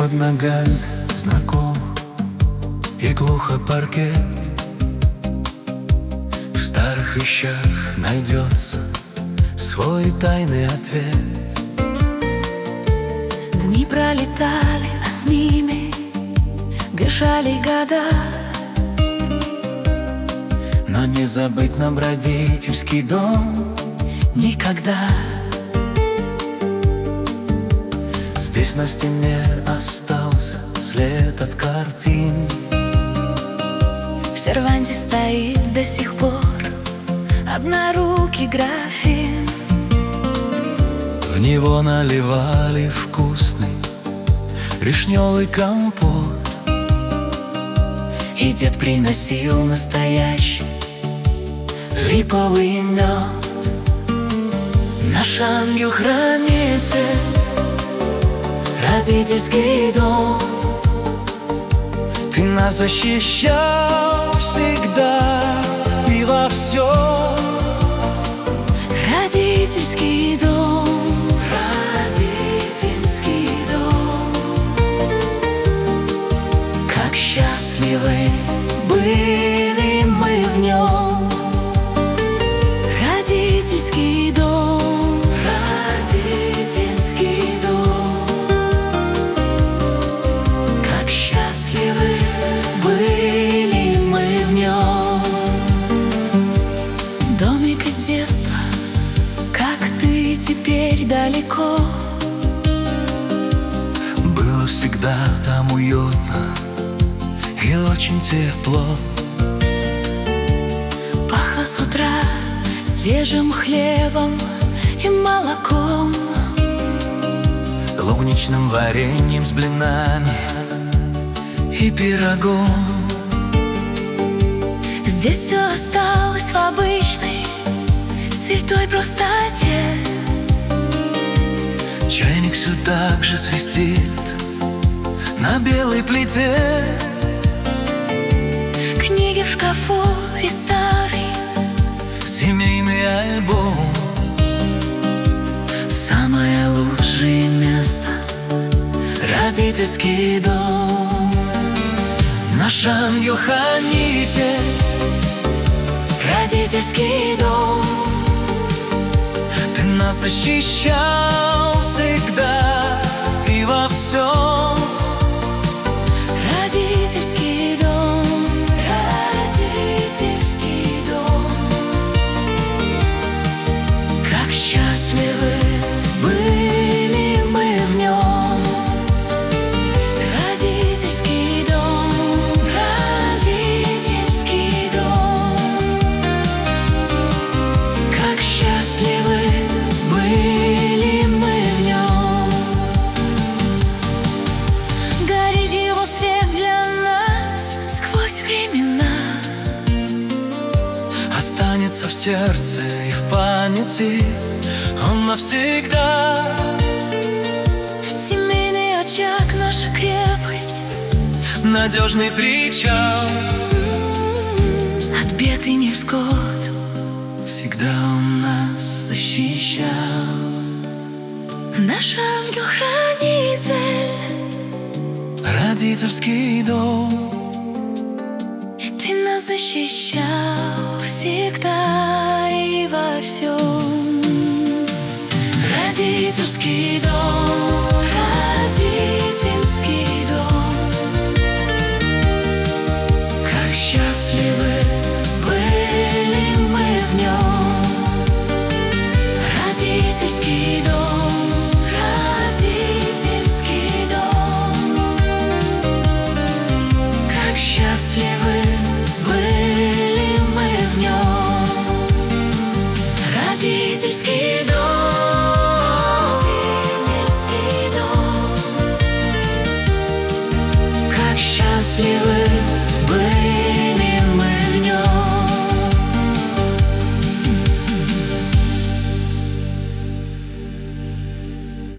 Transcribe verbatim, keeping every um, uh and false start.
под ногами знаком и глухо паркет. В старых вещах найдется свой тайный ответ. Дни пролетали, а с ними бежали года. Но не забыть нам родительский дом никогда. Здесь на стене остался след от картин. В серванте стоит до сих пор однорукий графин. В него наливали вкусный вишневый компот, и дед приносил настоящий липовый мед. Наш ангел-хранитель, родительский дом. Ты нас защищал всегда и во всем. Родительский дом, родительский дом. Как счастливы были мы в нем. Родительский дом, родительский дом. Как счастливы были мы в нем. Домик из детства, как ты теперь далеко. Было всегда там уютно и очень тепло. Пахло с утра свежим хлебом и молоком, клубничным вареньем с блинами и пирогом. Здесь все осталось в обычной святой простоте. Чайник все так же свистит на белой плите. Книги в шкафу и старый семейный альбом. Самое лучшее место — родительский дом. Наш ангел-хранитель, родительский дом. ты нас защищал всегда и во всем. Родительский дом, родительский дом. Как счастливы были мы в нем. Родительский дом, родительский дом. Как счастливы были мы в нем. Горит его свет для нас сквозь времена. Останется в сердце и в памяти он навсегда. Семейный очаг, наша крепость, Надежный причал, от бед и невзгод всегда он нас защищал. наш ангел-хранитель. Родительский дом, Ты нас защищал всегда и во всем. Родительский дом, родительский дом. Как счастливы были мы в нем. Родительский дом, родительский дом. Как счастливы были мы в нем. Родительский дом.